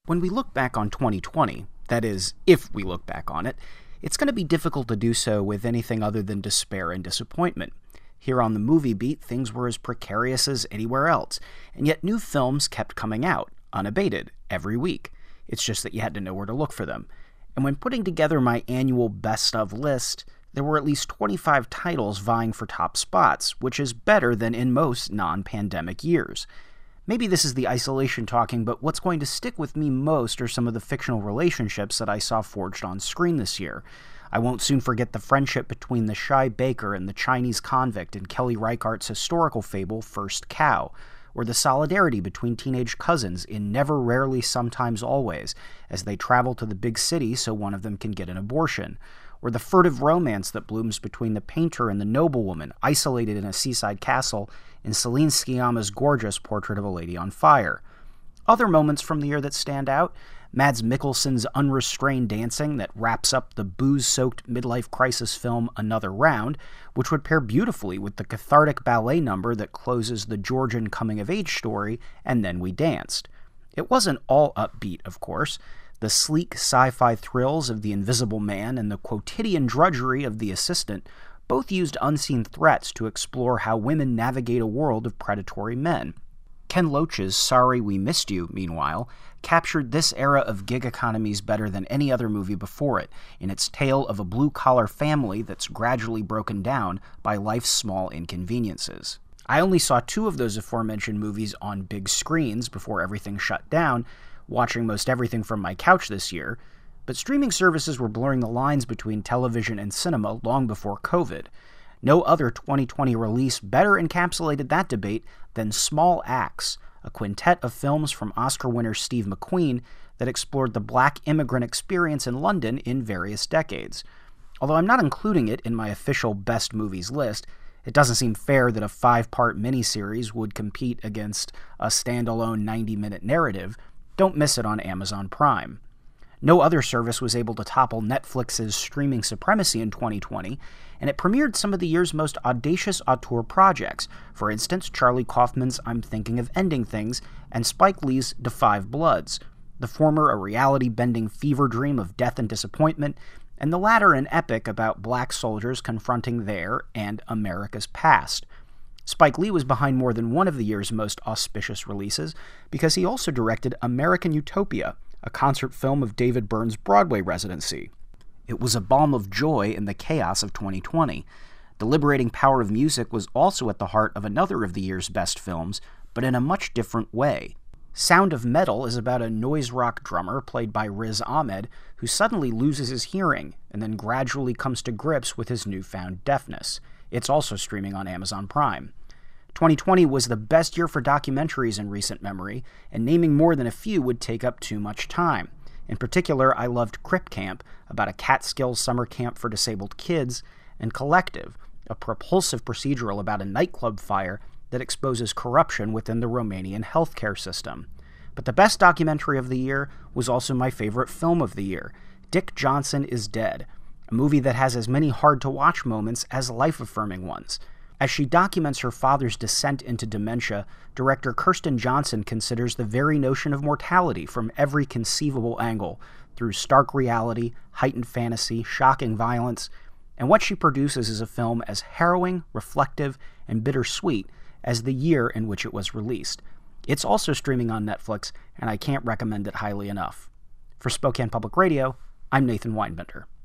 When we look back on 2020, that is, if we look back on it, it's going to be difficult to do so with anything other than despair and disappointment. Here on the Movie Beat, things were as precarious as anywhere else, and yet new films kept coming out, unabated, every week. It's just that you had to know where to look for them. And when putting together my annual best of list, there were at least 25 titles vying for top spots, which is better than in most non-pandemic years. Maybe this is the isolation talking, but what's going to stick with me most are some of the fictional relationships that I saw forged on screen this year. I won't soon forget the friendship between the shy baker and the Chinese convict in Kelly Reichardt's historical fable First Cow, or the solidarity between teenage cousins in Never, Rarely, Sometimes, Always, as they travel to the big city so one of them can get an abortion, or the furtive romance that blooms between the painter and the noblewoman isolated in a seaside castle in Celine Sciamma's gorgeous Portrait of a Lady on Fire. Other moments from the year that stand out: Mads Mikkelsen's unrestrained dancing that wraps up the booze-soaked midlife crisis film Another Round, which would pair beautifully with the cathartic ballet number that closes the Georgian coming-of-age story, And Then We Danced. It wasn't all upbeat, of course. The sleek sci-fi thrills of The Invisible Man and the quotidian drudgery of The Assistant both used unseen threats to explore how women navigate a world of predatory men. Ken Loach's Sorry We Missed You, meanwhile, captured this era of gig economies better than any other movie before it, in its tale of a blue-collar family that's gradually broken down by life's small inconveniences. I only saw 2 of those aforementioned movies on big screens before everything shut down, watching most everything from my couch this year, but streaming services were blurring the lines between television and cinema long before COVID. No other 2020 release better encapsulated that debate than Small Axe, a quintet of films from Oscar winner Steve McQueen that explored the black immigrant experience in London in various decades. Although I'm not including it in my official best movies list, it doesn't seem fair that a 5-part miniseries would compete against a standalone 90-minute narrative. Don't miss it on Amazon Prime. No other service was able to topple Netflix's streaming supremacy in 2020, and it premiered some of the year's most audacious auteur projects. For instance, Charlie Kaufman's I'm Thinking of Ending Things and Spike Lee's Da 5 Bloods, the former a reality-bending fever dream of death and disappointment, and the latter an epic about black soldiers confronting their and America's past. Spike Lee was behind more than one of the year's most auspicious releases because he also directed American Utopia, a concert film of David Byrne's Broadway residency. It was a balm of joy in the chaos of 2020. The liberating power of music was also at the heart of another of the year's best films, but in a much different way. Sound of Metal is about a noise rock drummer played by Riz Ahmed who suddenly loses his hearing and then gradually comes to grips with his newfound deafness. It's also streaming on Amazon Prime. 2020 was the best year for documentaries in recent memory, and naming more than a few would take up too much time. In particular, I loved Crip Camp, about a Catskills summer camp for disabled kids, and Collective, a propulsive procedural about a nightclub fire that exposes corruption within the Romanian healthcare system. But the best documentary of the year was also my favorite film of the year, Dick Johnson is Dead, a movie that has as many hard-to-watch moments as life-affirming ones. As she documents her father's descent into dementia, director Kirsten Johnson considers the very notion of mortality from every conceivable angle, through stark reality, heightened fantasy, shocking violence, and what she produces is a film as harrowing, reflective, and bittersweet as the year in which it was released. It's also streaming on Netflix, and I can't recommend it highly enough. For Spokane Public Radio, I'm Nathan Weinbender.